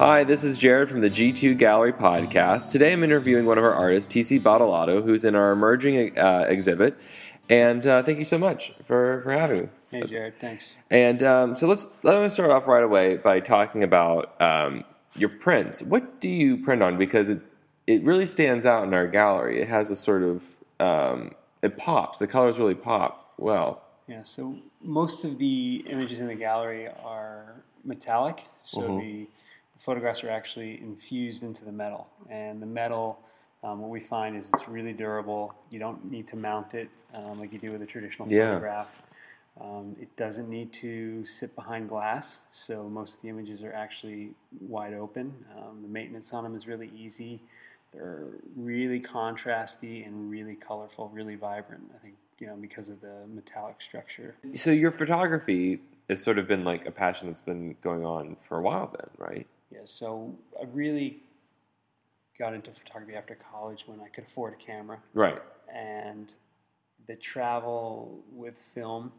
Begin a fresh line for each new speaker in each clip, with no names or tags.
Hi, this is Jared from the G2 Gallery podcast. Today I'm interviewing one of our artists, TC Bottolato, who's in our emerging exhibit. And thank you so much for having me.
Hey, Jared, thanks.
And so let me start off right away by talking about your prints. What do you print on? Because it really stands out in our gallery. It has a sort of, it pops. The colors really pop well.
Yeah, so most of the images in the gallery are metallic. So the photographs are actually infused into the metal. And the metal, what we find is it's really durable. You don't need to mount it like you do with a traditional photograph. It doesn't need to sit behind glass, so most of the images are actually wide open. The maintenance on them is really easy. They're really contrasty and really colorful, really vibrant, I think, because of the metallic structure.
So your photography has sort of been like a passion that's been going on for a while then, right?
Yeah, so I really got into photography after college when I could afford a camera.
Right.
And the travel with film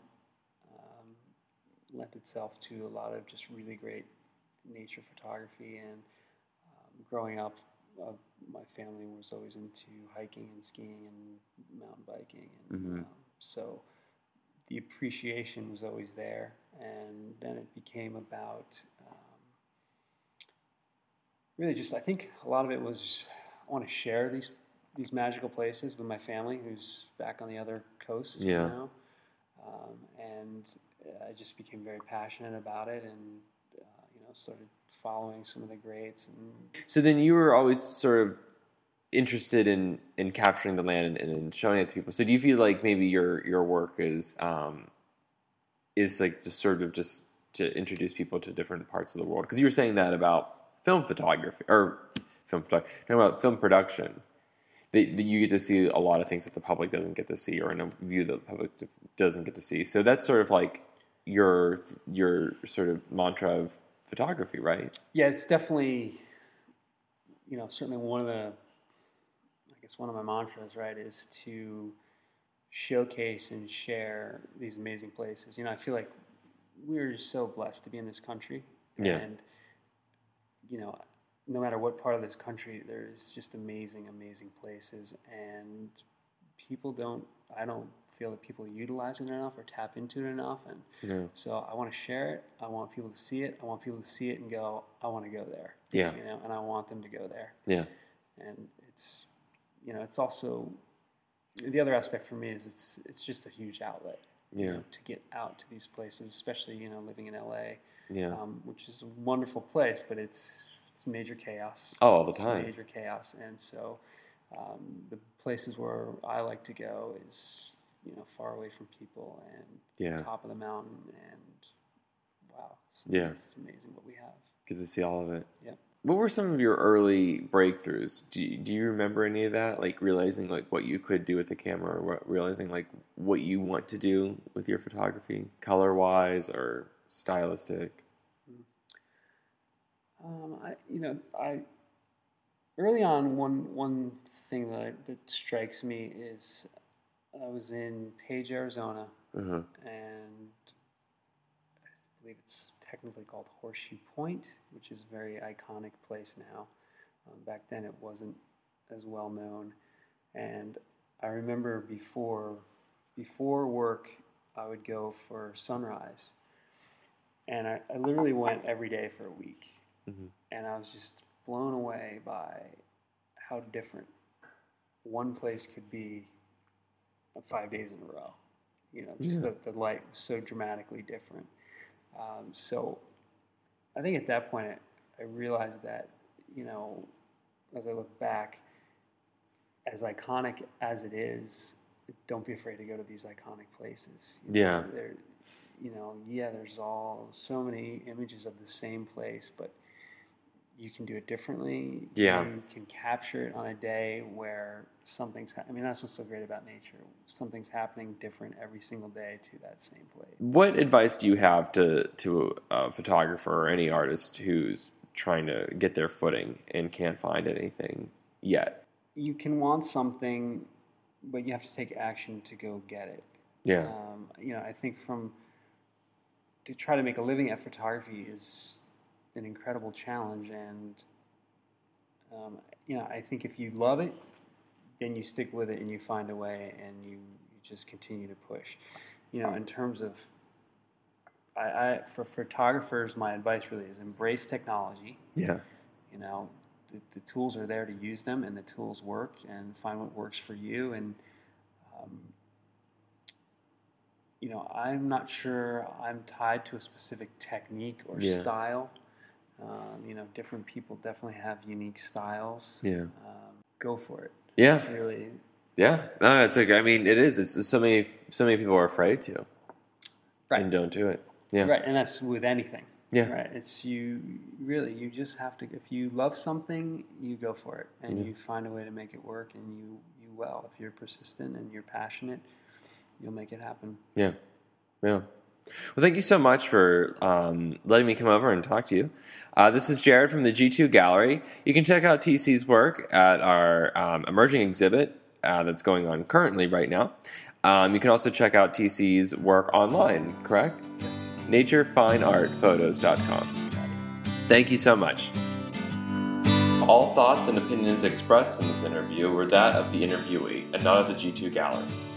lent itself to a lot of just really great nature photography. And growing up, my family was always into hiking and skiing and mountain biking. And so the appreciation was always there. And then it became about really just, I think a lot of it was I want to share these magical places with my family who's back on the other coast now. And I just became very passionate about it and, started following some of the greats. And
so then you were always sort of interested in capturing the land and showing it to people. So do you feel like maybe your work is like just sort of just to introduce people to different parts of the world? Because you were saying that about film photography, talking about film production. That you get to see a lot of things that the public doesn't get to see, or in a view that the public doesn't get to see. So that's sort of like your sort of mantra of photography, right?
Yeah, it's definitely, certainly one of my mantras, right, is to showcase and share these amazing places. I feel like we're so blessed to be in this country.
Yeah.
And, no matter what part of this country, there's just amazing, amazing places. And I don't feel that people utilize it enough or tap into it enough. And so I want to share it. I want people to see it. I want people to see it and go, I want to go there.
Yeah.
And I want them to go there.
Yeah.
And it's, it's also, the other aspect for me is it's just a huge outlet. To get out to these places, especially, living in LA.
Yeah.
Which is a wonderful place, but it's major chaos.
Oh, all the time.
It's major chaos. And so the places where I like to go is, far away from people and top of the mountain. And wow. It's amazing what we have.
Get to see all of it.
Yep.
What were some of your early breakthroughs? Do you remember any of that? Like realizing like what you could do with the camera, or realizing like what you want to do with your photography, color-wise or stylistic?
I early on one thing that strikes me is I was in Page, Arizona, and I believe it's technically called Horseshoe Point, which is a very iconic place now. Back then it wasn't as well known. And I remember before work, I would go for sunrise. And I literally went every day for a week. And I was just blown away by how different one place could be 5 days in a row. The light was so dramatically different. So I think at that point I realized that, as I look back, as iconic as it is, don't be afraid to go to these iconic places. There's so many images of the same place, but you can do it differently.
Yeah.
You can capture it on a day where something's that's what's so great about nature. Something's happening different every single day to that same place.
What advice do you have to a photographer or any artist who's trying to get their footing and can't find anything yet?
You can want something, but you have to take action to go get it.
Yeah.
I think to try to make a living at photography is an incredible challenge, and I think if you love it, then you stick with it and you find a way, and you just continue to push. In terms of, for photographers, my advice really is embrace technology.
Yeah.
The tools are there to use them, and the tools work, and find what works for you. And I'm not sure I'm tied to a specific technique or style. Different people definitely have unique styles.
Yeah.
Go for it.
Yeah.
It's really.
Yeah. No, it's I mean, it is. It's so many people are afraid to.
Right.
And don't do it. Yeah.
Right. And that's with anything.
Yeah.
Right. It's you just have to, if you love something, you go for it, and you find a way to make it work, and you will. If you're persistent and you're passionate, you'll make it happen.
Yeah. Yeah. Well, thank you so much for letting me come over and talk to you. This is Jared from the G2 Gallery. You can check out TC's work at our emerging exhibit that's going on currently right now. You can also check out TC's work online, correct?
Yes.
naturefineartphotos.com. Thank you so much. All thoughts and opinions expressed in this interview were that of the interviewee and not of the G2 Gallery.